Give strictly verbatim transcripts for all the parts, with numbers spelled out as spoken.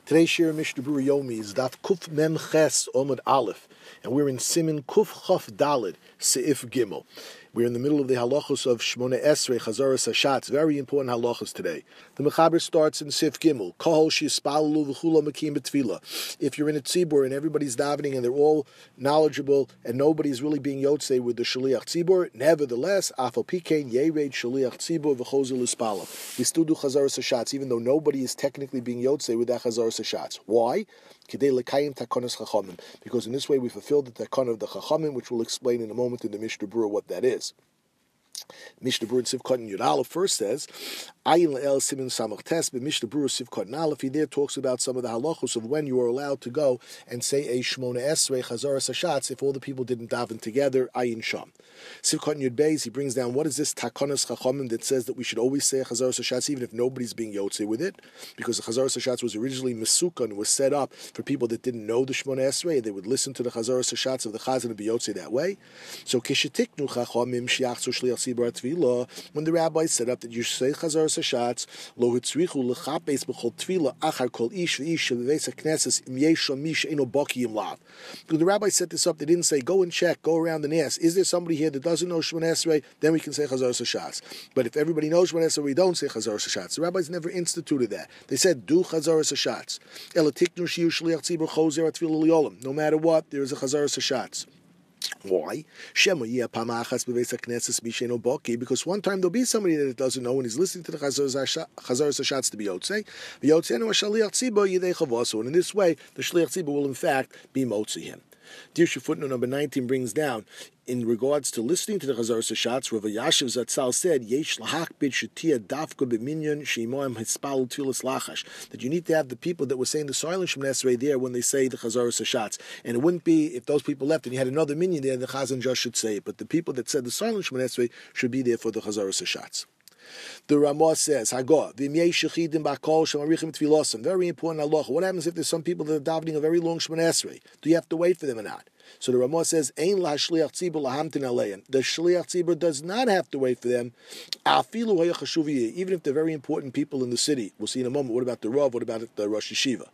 Today's Shir Mishnah Berurah Yomi is Daf Kuf Mem Ches Omid Aleph, and we're in Siman Kuf Chaf Dalid Seif Gimel. We're in the middle of the halachos of Shmona Esrei Chazaras Hashatz. Very important halachos today. The Mechaber starts in Seif Gimel. Kahol Shispalalu V'Chula Makim B'Tfila. If you're in a tzibur and everybody's davening and they're all knowledgeable and nobody's really being yotzei with the Shaliach tzibur, nevertheless, Afal Pikein Yered Shaliach tzibur V'Chozel Ispala. We still do Chazaras Hashatz even though nobody is technically being yotzei with that Chazaras Hashatz. Why? Because in this way we fulfill the takon of the Chachamim, which we'll explain in a moment in the Mishnah Berurah what that is. Mishnah Berurah Sivkot Yud Aleph first says, Ayin Le'el Simin Samach Tes, but Mishnah Berurah Sivkot Aleph, he there talks about some of the halachos of when you are allowed to go and say a Shmona Esrei Chazaras Hashatz if all the people didn't daven together, Ayin Sham. Sivkot Yud Beis, he brings down, what is this Takonas Chachamim that says that we should always say a Chazaras Hashatz even if nobody's being yotzei with it? Because the Chazaras Hashatz was originally Mesukah, was set up for people that didn't know the Shmona Esrei, they would listen to the Chazaras Hashatz of the Chazan and be yotzei that way. So Kishetiknu Chachamim Shiachzu Shliach when the rabbi set up that you say Chazaras Hashatz, lo hitzrichu lechapes b'chol tefila achar kol ish v'ish v'veis hakneses im yesham mish eno baki im lav. When the rabbi set this up, they didn't say go and check, go around and ask, is there somebody here that doesn't know Shmona Esrei? Then we can say Chazaras Hashatz. But if everybody knows Shmona Esrei, we don't say Chazaras Hashatz. The rabbis never instituted that. They said do Chazaras Hashatz. Ela tiknu shiyu shliach tzibur chozer atfila li'olam. No matter what, there is a Chazaras Hashatz. Why? Because one time there'll be somebody that doesn't know and he's listening to the Chazaras Hashatz to be yotzei. And in this way, the Shliach Tzibur will in fact be motzei him. Dirshu footnote number nineteen brings down, in regards to listening to the Chazaras Hashatz, Rav Yashiv Zatzal said, Yesh lahakbid shetia dafka b'minyan sheimoim hispal tfilas lachash, that you need to have the people that were saying the silent Shemona Esrei there when they say the Chazaras Hashatz. And it wouldn't be if those people left and you had another minyan there, the Chazan just should say it. But the people that said the silent Shemona Esrei should be there for the Chazaras Hashatz. The Ramah says, Hagah, very important halacha. What happens if there's some people that are davening a very long Shemona Esrei? Do you have to wait for them or not? So the Ramah says, Ein la shliach tzibur lahamtin aleim. The shliach tzibur does not have to wait for them, even if they're very important people in the city. We'll see in a moment. What about the Rav? What about the Rosh Yeshiva?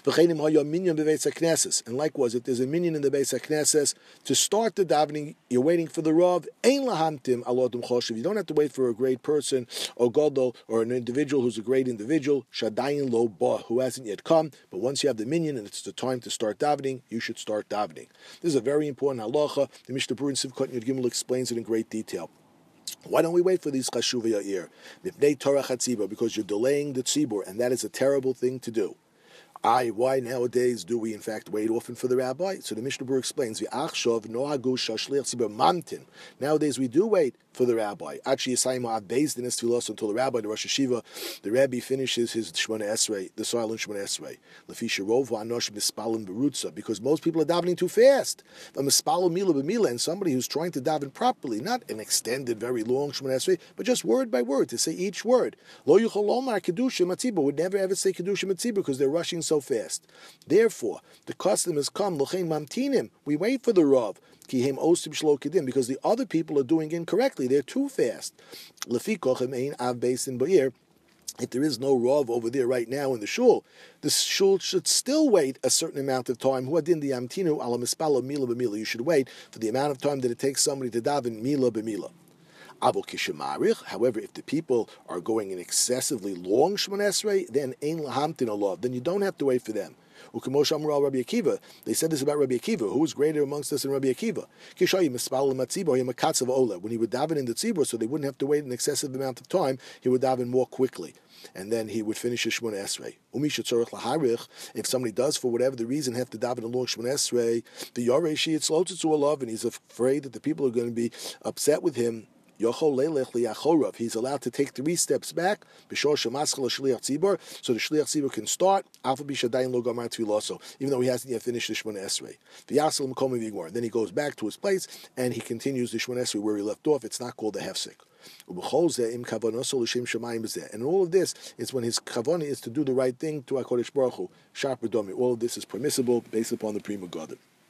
And likewise, if there's a minyan in the Beis HaKnesses, to start the davening, you're waiting for the Rav. Ein lahamtim alodum choshev. You don't have to wait for a great person, or gadol, or an individual who's a great individual, shadayin lo ba, who hasn't yet come. But once you have the minyan and it's the time to start davening, you should start davening. This is a very important halacha. The Mishnah Berurah in Sivkot Yud Gimel explains it in great detail. Why don't we wait for these chashuvei ya'ir? Because you're delaying the tzibur, and that is a terrible thing to do. I, why nowadays do we in fact wait often for the rabbi? So the Mishnah Berurah explains, nowadays we do wait for the rabbi. Actually, until the rabbi, the Rosh Yeshiva, the Rebbe finishes his Shmona Esrei, the silent Shmona Esrei. Because most people are davening too fast. And somebody who's trying to daven properly, not an extended, very long Shmona Esrei, but just word by word, to say each word. Would never ever say Kedushim Matzibur because they're rushing so fast. Therefore, the custom has come, we wait for the Rav, because the other people are doing incorrectly. They're too fast. If there is no Rav over there right now in the shul, the shul should still wait a certain amount of time. You should wait for the amount of time that it takes somebody to daven mila b'mila. However, if the people are going an excessively long Shemona Esrei, then ein lahamtin Allah, then you don't have to wait for them. Rabbi Akiva, they said this about Rabbi Akiva, who was greater amongst us than Rabbi Akiva. When he would daven in the tzibur, so they wouldn't have to wait an excessive amount of time, he would daven more quickly, and then he would finish his Shemona Esrei. If somebody does, for whatever the reason, have to daven a long Shemona Esrei, the Yoreshi, it's low to Allah, and he's afraid that the people are going to be upset with him. He's allowed to take three steps back, so the Shliach Tzibur can start, even though he hasn't yet finished the Shemona Esrei. Then he goes back to his place, and he continues the Shemona Esrei where he left off. It's not called a hefsek. And all of this is when his kavanah is to do the right thing to HaKadosh Baruch Hu. All of this is permissible based upon the Pri Megadim.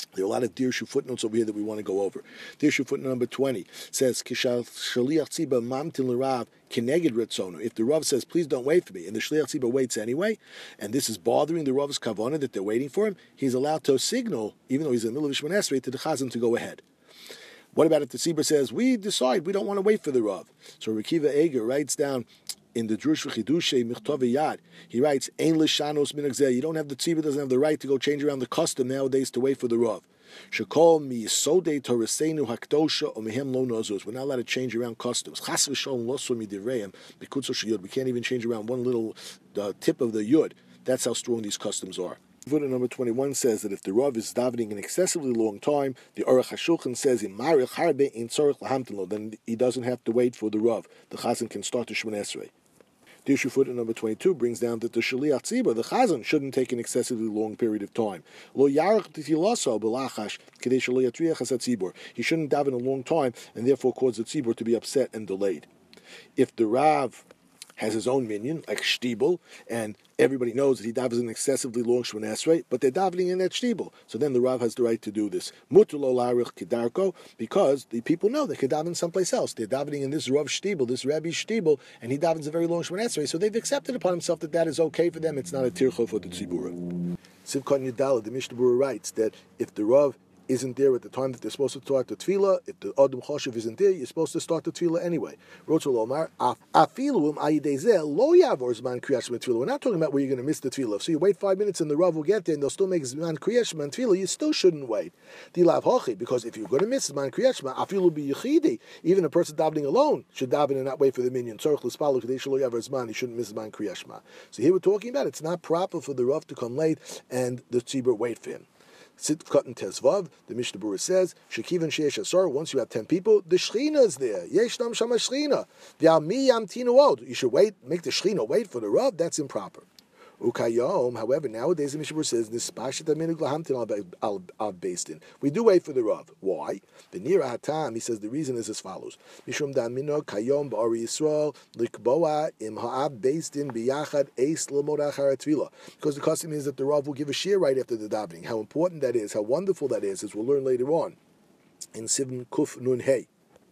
There are a lot of Dirshu footnotes over here that we want to go over. Dirshu footnote number twenty says, Kishal Shaliach Tziba Mamtin L'Rav Keneged Retzono. If the Rav says, please don't wait for me, and the Shaliach Tziba waits anyway, and this is bothering the Rav's Kavanah that they're waiting for him, he's allowed to signal, even though he's in the middle of Shemon Esrei, to the Chazan to go ahead. What about if the Tzibur says, we decide, we don't want to wait for the Rav? So Rekiva Eger writes down, in the Drush V'Chidushay Michtov Yad, he writes, Ein l'shanos minhag zeh. You don't have the tzibur doesn't have the right to go change around the custom nowadays to wait for the Rav. Shekol mi yisodei Torasenu hakdosha o mehem lo nozos. We're not allowed to change around customs. Chas v'sholom lo so midireim b'kutzo sheyud. We can't even change around one little uh, tip of the yud. That's how strong these customs are. Footnote number twenty-one says that if the Rav is davening an excessively long time, the Aruch HaShulchan says, in Marich harbe in tzorich lahamtin, then he doesn't have to wait for the Rav. The Chazan can start the Shemon Esrei. The issue footnote number twenty-two brings down that the Shaliach Tzibur, the Chazan, shouldn't take an excessively long period of time. Lo yarach titilaso b'lachash kedei shelo yatriach hasat tzibur. He shouldn't daven a long time and therefore cause the tzibur to be upset and delayed. If the Rav has his own minion, like Shtibel, and everybody knows that he davens an excessively long Shemon Esrei, but they're davening in that Shtibel. So then the Rav has the right to do this. Mutar lo larich kedarko, because the people know they could daven someplace else. They're davening in this Rav Shtibel, this Rabbi Shtibel, and he davens a very long Shemon Esrei, so they've accepted upon himself that that is okay for them. It's not a tircha for the tzibura. Sivkot Yudala, the Mishnah Berurah writes that if the Rav isn't there at the time that they're supposed to start the tefillah, if the Adam Choshev isn't there, you're supposed to start the tefillah anyway. Rotzul Omar, Afiluim Ayidezeh Lo Yavor Zman Kriyat Shema Tefillah. We're not talking about where you're going to miss the tefillah. So you wait five minutes and the Rav will get there and they'll still make Zman Kriyat Shema Tefillah. You still shouldn't wait. Dilav Hochi, because if you're going to miss Zman Kriyat Shema, Afilu Bi Yechidi, even a person davening alone should daven and not wait for the minion. Tzorich L'Spalu Kadei Shelo Yavor Zman. He shouldn't miss Zman Kriyat Shema. So here we're talking about it's not proper for the Rav to come late and the tzibur wait for him. Sitkot and Tesvav, the Mishnah Berurah says, Shekivan Sheish Asar, once you have ten people, the Shechina is there. Yeshnam Shama Shechina. V'ami Yamtinu Od. You should wait, make the Shechina wait for the Rav, that's improper. Ukayom, however, nowadays the Mishnah Berurah says, Nispashet Aminig Lahamtin al Beistin. We do wait for the Rav. Why? The Nira Hatam, he says the reason is as follows. Mishum Damino Kayom Ba'ari Yisrael Likboa Im Ha'ab Beistin Biyachad Eis L'mod Achar Tvila. Because the custom is that the Rav will give a shir right after the davening. How important that is, how wonderful that is, as we'll learn later on in Sivin Kuf Nun Hey.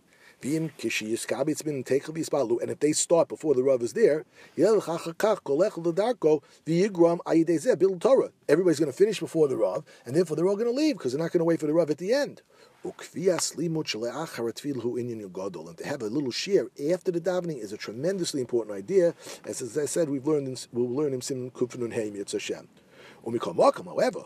And if they start before the Rav is there, everybody's going to finish before the Rav, and therefore they're all going to leave because they're not going to wait for the Rav at the end. And to have a little share after the davening is a tremendously important idea. As, as I said, we've learned in, we'll learn in Sim Kufnun Hey Mitzvah Hashem. However,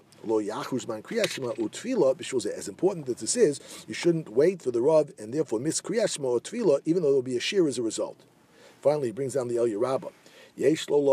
as important as this is, you shouldn't wait for the Rav and therefore miss Kriyat Shema or Tefillah, even though there will be a shir as a result. Finally, he brings down the El Yerabah. It is the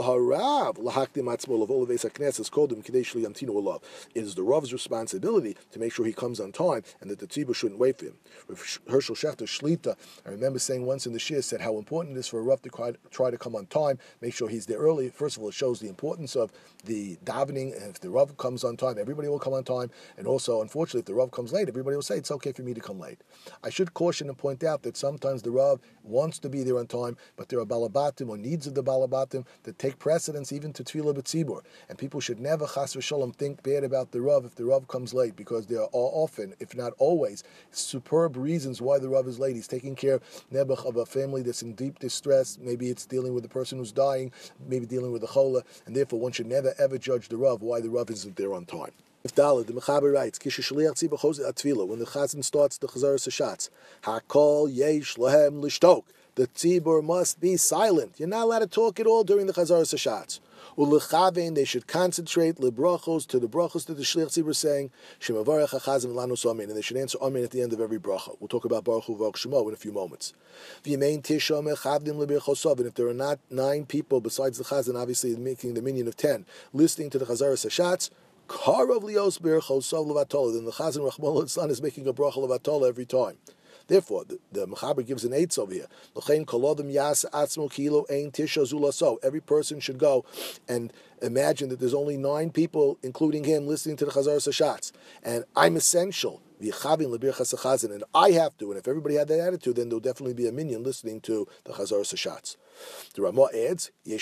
Rav's responsibility to make sure he comes on time and that the tzibur shouldn't wait for him. Hershel Schachter Shlita, I remember saying once in the shir, said how important it is for a Rav to try to come on time, make sure he's there early. First of all, it shows the importance of the davening, and if the Rav comes on time, everybody will come on time, and also, unfortunately, if the Rav comes late, everybody will say it's okay for me to come late. I should caution and point out that sometimes the Rav wants to be there on time, but there are balabatim or needs of the balabatim that take precedence even to Tefillah B'tzibur. And people should never, chas v'shalom, think bad about the Rav if the Rav comes late, because there are often, if not always, superb reasons why the Rav is late. He's taking care nebuch of a family that's in deep distress. Maybe it's dealing with the person who's dying, maybe dealing with the chola, and therefore one should never ever judge the Rav why the Rav isn't there on time. If Dalit, the Mechaber writes, when the Chazan starts the Chazaras Hashatz, Hakol yesh lohem lishtok. The tzibur must be silent. You're not allowed to talk at all during the Chazaras Hashatz. Ulechavein, they should concentrate lebrachos to the brachos that the Shliach Tzibur is saying. Shemavarech hachazim lanus amen, and they should answer amen at the end of every bracha. We'll talk about Baruch Hu V'Baruch Shemo in a few moments. V'yemein tisha mechavdim lebirchosav, and if there are not nine people besides the Chazan, obviously making the minyan of ten, listening to the Chazaras Hashatz, Karav lios birchosav levatola, then the Chazan Rachmana litzlan is making a bracha levatola every time. Therefore, the, the Mechaber gives an eitz over here. Every person should go and imagine that there's only nine people, including him, listening to the Chazaras Hashatz. And I'm essential. And I have to. And if everybody had that attitude, then there'll definitely be a minion listening to the Chazaras Hashatz. The Ramah adds, The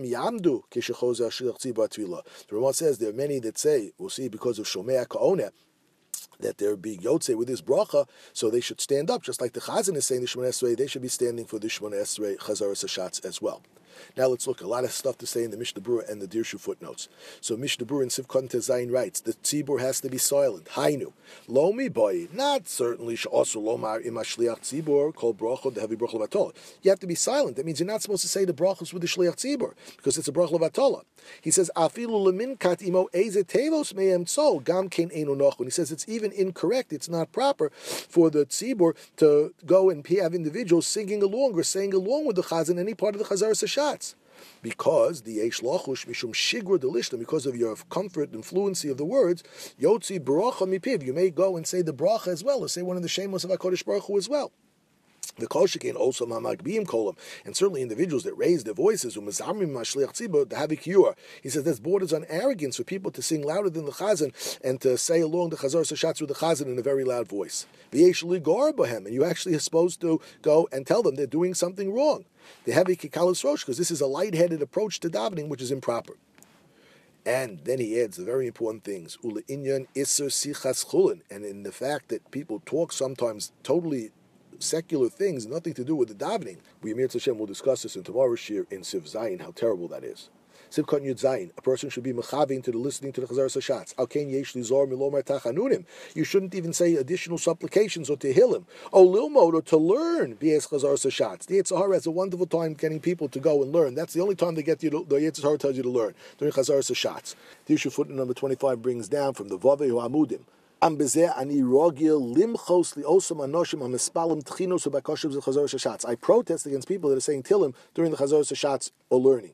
Ramah says there are many that say, we'll see, because of Shomei Ka'oneh, that they're being yotze with this bracha, so they should stand up, just like the Chazan is saying the Shemona Esrei, they should be standing for the Shemona Esrei Chazaras Hashatz as well. Now let's look. A lot of stuff to say in the Mishnah Berurah and the Dirshu footnotes. So Mishnah Berurah in Sivkot Tezayin writes, the tzibur has to be silent. Hainu. Lo mi boy. Not certainly she'asu lomar im hashliach tzibur kol bracha the heavy bracha levatol. You have to be silent. That means you're not supposed to say the brachos with the shliach tzibur because it's a bracha levatol. He says afilu leminkat imo eze tevos me'em tzol gam kein enu nochun. He says it's even incorrect. It's not proper for the tzibur to go and have individuals singing along or saying along with the chazan any part of the chazaras hashatz. Because the Eish Lachush Mishum Shigur Delishna, because of your comfort and fluency of the words, Yotzi Bracha Mipiv, you may go and say the bracha as well, or say one of the Shemos of HaKadosh Baruch Hu as well. The Kolshikain also Mamagbiim Kolam, and certainly individuals that raise their voices, Umazamrim Mashliach Tzibur, the Havikiyur. He says there's borders on arrogance for people to sing louder than the Chazan and to say along the Chazar Sashatz with the Chazan in a very loud voice. V'yeshli Gar Bahem, and you actually are supposed to go and tell them they're doing something wrong. The heavy Kikalas Rosh, because this is a lightheaded approach to davening, which is improper. And then he adds the very important things, Ula Inyan Isser Sichas Chulin, and in the fact that people talk sometimes totally secular things, nothing to do with the davening. We Mir Hashem will discuss this in tomorrow's shir in Siv Zayin, how terrible that is. Sivkot Yud Zayin, a person should be mechavin to the listening to the Chazaras Hashatz. Al Ken Yesh Lizor Milomar Tachanunim. You shouldn't even say additional supplications or tehillim. O Lilmod, or to learn B'ez Chazaras Hashatz. The Yetzer Hara has a wonderful time getting people to go and learn. That's the only time they get you to, the Yetzer Hara tells you to learn, during Chazaras Hashatz. The issue footnote number twenty-five brings down from the Vavehu Amudim. I protest against people that are saying Tillim during the Chazaras Hashatz or learning.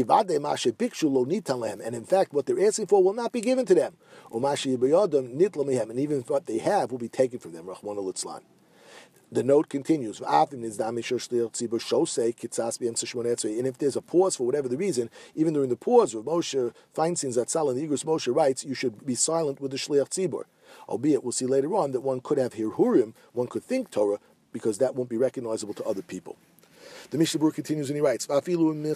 And in fact, what they're asking for will not be given to them. And even what they have will be taken from them. Rahman al-Itzlan. The note continues, and if there's a pause for whatever the reason, even during the pause, Rav Moshe Feinstein Zatzal and the Igros Moshe writes, you should be silent with the Shliach Tzibur. Albeit, we'll see later on that one could have hirhurim, one could think Torah, because that won't be recognizable to other people. The Mishnah Berurah continues and he writes, even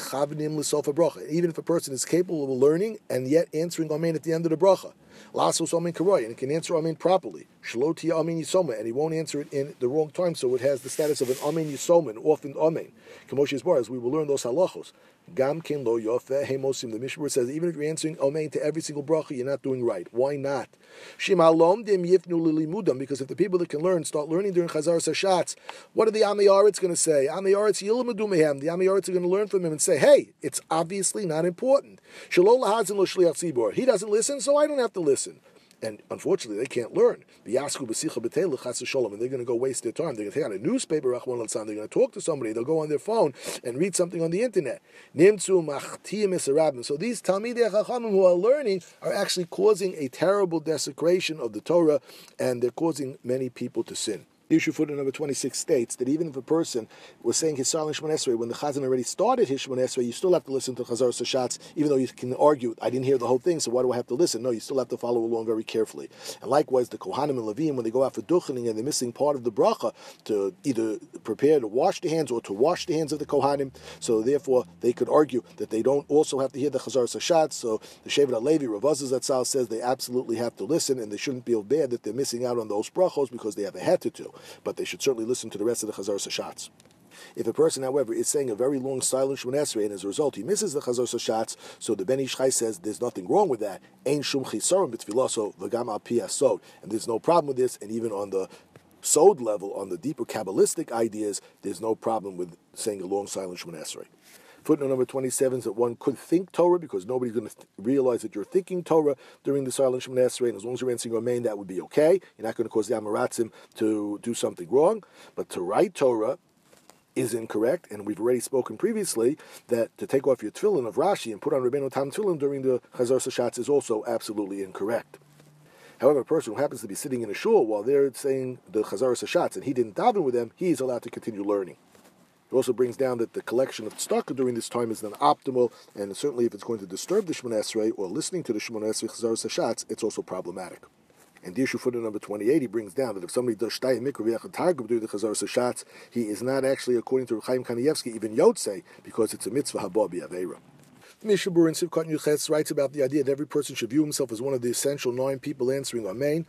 if a person is capable of learning and yet answering Amen at the end of the bracha, Lasos Amen Karoy, and can answer Amen properly, Shalotia Amen Yisoma, and he won't answer it in the wrong time, so it has the status of an Amen Yisoma, an often Amen. Kamoshi's Bar, as we will learn those halachos. Gam ken lo yofeh hemosim. The Mishnah Berurah says even if you're answering Amen to every single bracha, you're not doing right. Why not? Shim halom dim yifnu lilimudam. Because if the people that can learn start learning during Chazaras Hashatz, what are the Amiyaritz going to say? Amiyaritz yilmudu mehem. The Amiyaritz are going to learn from him and say, "Hey, it's obviously not important." Shelo lahazin lo shliach tzibur. He doesn't listen, so I don't have to listen. And unfortunately, they can't learn. And they're going to go waste their time. They're going to take out a newspaper, they're going to talk to somebody, they'll go on their phone and read something on the internet. So these Talmidei Chachamim who are learning are actually causing a terrible desecration of the Torah, and they're causing many people to sin. The issue footnote number twenty-six states that even if a person was saying his silent Shemon Esrei when the Chazan already started his Shemon Esrei, you still have to listen to Chazaras Hashatz, even though you can argue, I didn't hear the whole thing, so why do I have to listen? No, you still have to follow along very carefully. And likewise, the Kohanim and Levim, when they go out for duchening and they're missing part of the bracha to either prepare to wash the hands or to wash the hands of the Kohanim, so therefore they could argue that they don't also have to hear the Chazaras Hashatz. So the Shevet HaLevi, Rav Azaz Zatzal says they absolutely have to listen, and they shouldn't feel bad that they're missing out on those brachos because they have a heter to. But they should certainly listen to the rest of the Chazaras Hashatz. If a person, however, is saying a very long silent Shemon Esrei, and as a result he misses the Chazaras Hashatz, so the Ben Ish Chai says there's nothing wrong with that. Ein shum chisaron b'tfilaso v'gam al pi hasod, and there's no problem with this. And even on the sod level, on the deeper Kabbalistic ideas, there's no problem with saying a long silent Shemon Esrei. Footnote number twenty-seven is that one could think Torah because nobody's going to th- realize that you're thinking Torah during the silent Shemon Esrei, and as long as you're answering Amen, that would be okay. You're not going to cause the Amaratzim to do something wrong. But to write Torah is incorrect, and we've already spoken previously that to take off your tefillin of Rashi and put on Rabbeinu Tam tefillin during the Chazaras Hashatz is also absolutely incorrect. However, a person who happens to be sitting in a shul while they're saying the Chazaras Hashatz and he didn't daven with them, he is allowed to continue learning. It also brings down that the collection of tzedakah during this time is not optimal, and certainly if it's going to disturb the Shemon Esrei or listening to the Shemon Esrei Chazaras Hashatz, it's also problematic. And the issue footnote number twenty-eight, he brings down that if somebody does shtayim mikra v'yachad targum during the Chazaras Hashatz, he is not actually, according to Chaim Kanievsky, even yotzei, because it's a mitzvah haba b'aveira. Mishnah Berurah in Sivkot Yuches writes about the idea that every person should view himself as one of the essential nine people answering Amen.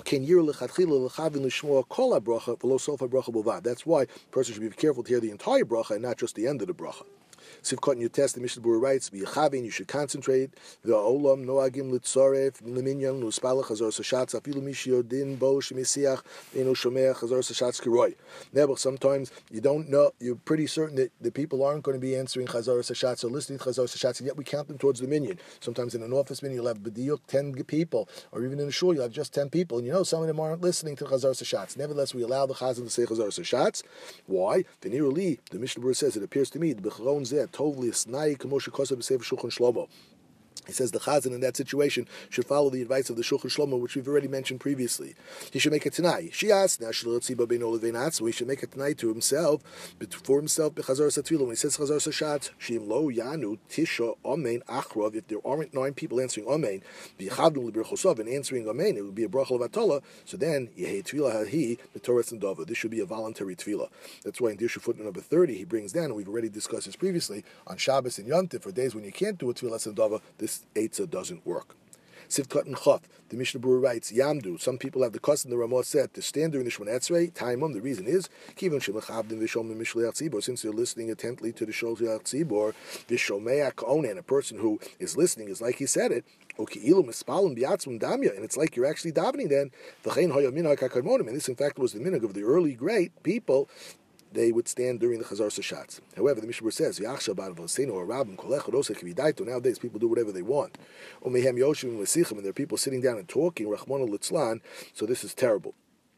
That's why a person should be careful to hear the entire bracha and not just the end of the bracha. Sivkot and Yutes, the Mishnah Berurah writes, "V'yachavin, you should concentrate. V'olam noagim litzaref leminyan nuspalach hazor sashatz afilu mishiodin bo shemisiach eno shomeach hazor sashatz kiroi." Never, sometimes you don't know. You're pretty certain that the people aren't going to be answering chazar sashatz or listening to chazar sashatz, and yet we count them towards the minyan. Sometimes in an office minyan you'll have b'diuk ten people, or even in a shul you'll have just ten people, and you know some of them aren't listening to chazar sashatz. Nevertheless, we allow the chazan to say chazar sashatz. Why? The Niruli, the Mishnah Berurah says, it appears to me the b'charon zeh totally snai k'moshe kosav b'sefer Shulchan Shlomo. He says the Chazan in that situation should follow the advice of the Shulchan Shlomo, which we've already mentioned previously. He should make a Tanai. Shias, so he should make a Tanai to himself, for himself, b'chazar satfilah. When he says chazar sashat, shim lo yanu tisha amen achrov. If there aren't nine people answering amen, b'chavnu l'birchosov and answering amen, it would be a bracha of atala. So then yehei tefillah hahi b'toras and dava. This should be a voluntary tefillah. That's why in Dirshu footnote number thirty he brings down, and we've already discussed this previously, on Shabbos and Yom Tov, for days when you can't do a tefillah and dava, this Eitzah doesn't work. Sivkot and Chaf, the Mishnah Berurah writes, Yamdu, some people have the custom, the Ramah said, to stand during the Shemon Esrei, Taimum, the reason is, Kivon Shemachavdim Vishom Mishleach Tzibor, since they're listening attentively to the Sholiach Tzibor, Vishomeach Onan, a person who is listening is like he said it, Uki'ilu Mispalim Biatzum Damya, and it's like you're actually davening then, V'chein Hoya Minhag HaKadmonim, and this in fact was the minhag of the early great people. They would stand during the Chazar Sashatz. However, the Mishnah says, nowadays people do whatever they want. And there are people sitting down and talking, so this is terrible.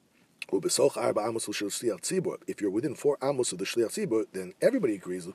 If you're within four amos of the Shliach Tzibur, then everybody agrees,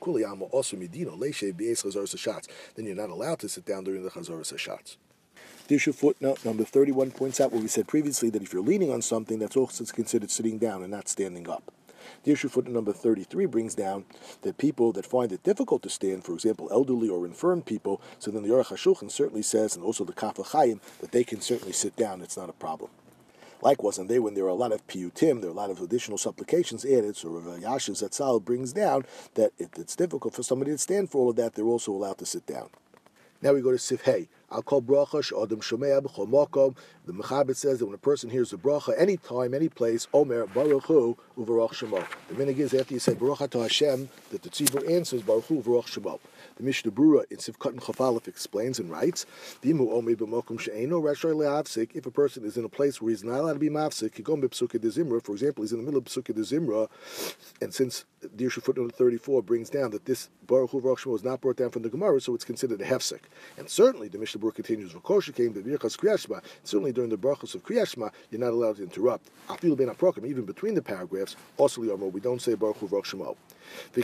then you're not allowed to sit down during the Chazar Sashatz. Dirshu footnote number thirty-one points out what we said previously, that if you're leaning on something, that's also considered sitting down and not standing up. Dirshu footnote number thirty-three brings down that people that find it difficult to stand, for example, elderly or infirm people, so then the Aruch HaShulchan certainly says, and also the Kaf HaChaim, that they can certainly sit down. It's not a problem. Likewise, on day when there are a lot of piyutim, there are a lot of additional supplications added, so Rav Yashiv Zatzal brings down that if it's difficult for somebody to stand for all of that, they're also allowed to sit down. Now we go to Sif Hey. I'll call bracha she'adam shomea b'chol makom. The Mechabit says that when a person hears the bracha, any time, any place, Omer Baruch Hu u'varach shemo. The minhag is after you say Baruch Atah Hashem, that the tzibur answers Baruch Hu u'varach shemo. The Mishnah Berurah in Sivkot and Chaf Aleph explains and writes, V'imu omer b'makom she'eino rashay le'avsik. If a person is in a place where he's not allowed to be mafsik, kigom b'psukei de zimra. For example, he's in the middle of psukei de zimra, and since Dirshu footnote thirty-four brings down that this Baruch Hu u'varach shemo is not brought down from the Gemara, so it's considered a hefsek. And certainly, the Mishnah Berurah continues, came the Birchas Kriyashma. Certainly during the brachos of Kriyashma, you're not allowed to interrupt. Afilu ben aprokim, even between the paragraphs, also we don't say Baruch Hu V'rach Shemo. If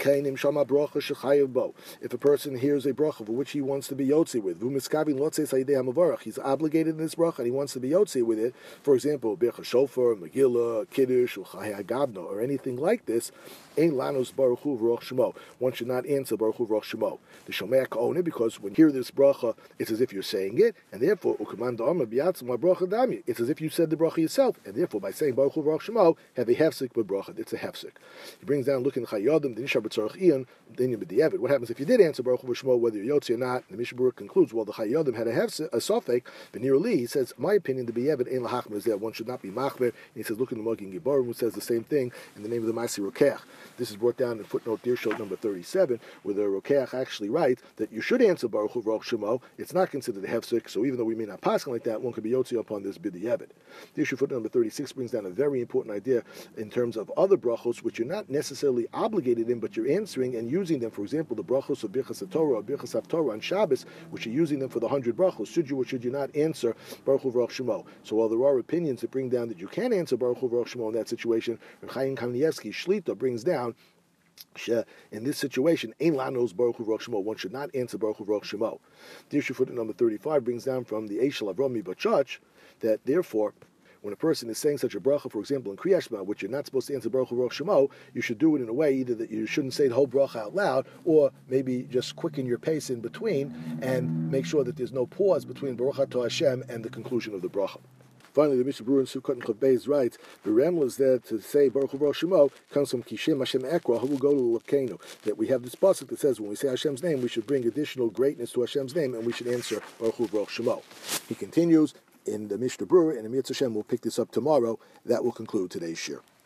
a person hears a bracha for which he wants to be yotzi with, he's obligated in this bracha and he wants to be yotzi with it. For example, Bircha Shofar, Megillah, Kiddush, or anything like this. One should not answer Baruch Hu V'rach Shemo. The Shomeach Ka'oneh, because when you hear this bracha, it's as if you're saying it, and therefore it's as if you said the bracha yourself, and therefore by saying Baruch Hu V'rach Shemo, have a hefsek b'bracha. It's a hefsek. He brings down, looking at Chayadim, the Nishar b'tzorach iyon, then you b'diavad. What happens if you did answer Baruch Hu V'rach Shemo, whether you're yotzi or not? The Mishnah Berurah concludes, well, the Chayadim had a hefsek, a sofek, but Nirali, he says, my opinion, the b'diavad ein lahachmer is there. One should not be machmer. And he says, look in the Magin Giborim, who says the same thing in the name of the Masi Rokeach. This is brought down in footnote Dirshot number thirty-seven, where the Rokeach actually writes that you should answer Baruch Hu V'rach Shemo. It's not considered a hefsek, so even though we may not pass like that, one could be yotzi upon this b'diavad. Dirshot footnote number thirty-six brings down a very important idea in terms of other brachos, which you're not necessarily obligated in, but you're answering and using them. For example, the brachos of Birchas HaTorah or Birchas HaTorah on Shabbos, which you're using them for the hundred brachos. Should you or should you not answer Baruch Hu V'rach Shemo? So while there are opinions that bring down that you can answer Baruch Hu V'rach Shemo in that situation, Reb Chaim Kanievsky Shlita brings down in this situation, Ein Lanos Baruch Hu V'rach Shemo. One should not answer Baruch Hu V'rach Shemo. Dirshu footnote number thirty-five brings down from the Eshel Avrami Bachach that therefore, when a person is saying such a bracha, for example, in Kriyash Shema, which you're not supposed to answer Baruch Hu V'rach Shemo, you should do it in a way either that you shouldn't say the whole bracha out loud, or maybe just quicken your pace in between and make sure that there's no pause between Baruch Atah Hashem and the conclusion of the bracha. Finally, the Mishnah Berurah in Sukkot and Chav Beis writes, the Remel is there to say Baruch Hu Baruch Shemo comes from Kishim Hashem Ekra, who will go to Lekenu. That we have this pasuk that says when we say Hashem's name, we should bring additional greatness to Hashem's name, and we should answer Baruch Hu Baruch Shemo. He continues in the Mishnah Berurah, and the Mitzvah Hashem will pick this up tomorrow. That will conclude today's shir.